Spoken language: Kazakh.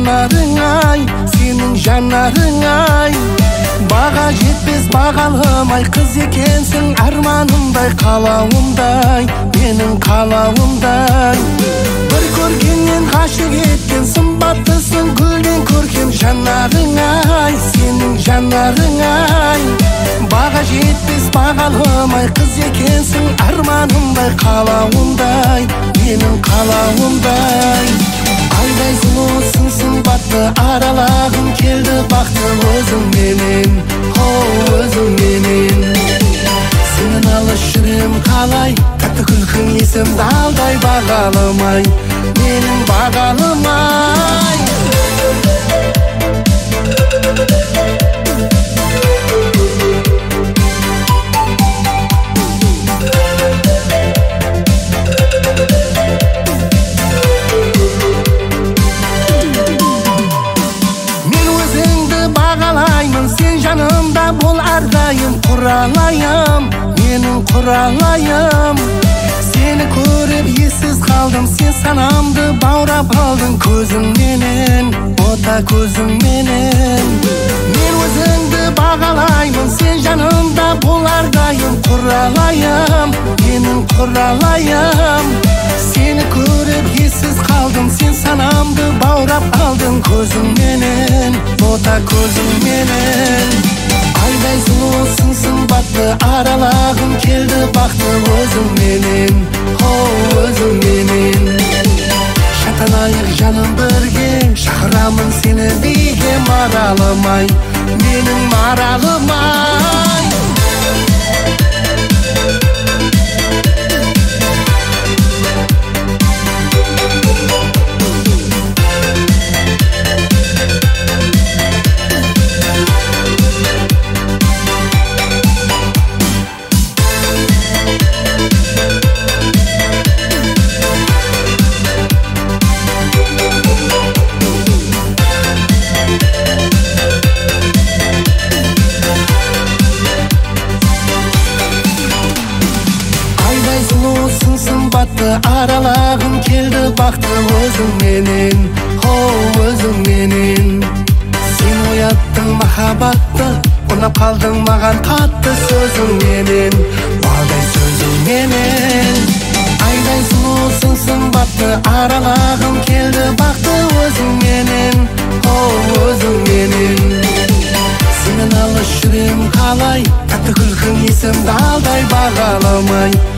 жанарың ай, сенің жанарың ай. Баға жетпес бағалымай қыз екенсің, арманымдай қалауымдай, менің қалауымдай. Бір көргеннен ғашық еткен сымбаттысың, гүлден көркем жанарың ай, сенің жанарың ай. Баға жетпес бағалымай қыз екенсің, арманымдай қалауымдай, менің қалауымдай. Айдай сұлусың сымбатты, аралағым келді бақты өзіңменен, өзіңменен. Сенен алыс жүрем қалай, тәтті күлкің есімді алдай, бағалымай, менің бағалымай. Сен жанымда бол әрдайым, құралайым, менің құралайым. Сені көріп ессіз қалдым, сен санамды баурап алдың көзіңменен, ота көзіңменен. Мен өзіңді бағалаймын, сен жанымда бол әрдайым, құралайым, менің құралайым. Сені көріп ессіз қалдым, сен санамды баурап алдың көзіңменен, ота көзіңменен. Айдай сұлусың сымбатты, аралағым келді бақты өзіңменен, өзіңменен. Шатанайық жаным бірге, шақырамын сені биге, маралымай, менің маралымай. Сұлусың сымбатты, аралағым келді бақты өзіңменен, өзіңменен. Сен ояттың махаббатты, ұнап қалдың маған қатты сөзіңменен, балдай сөзіңменен. Айдай сұлусың сымбатты, аралағым келді бақты өзіңменен, өзіңменен. Сенен алыс жүрем қалай, тәтті күлкің есімді алдай, бағалымай,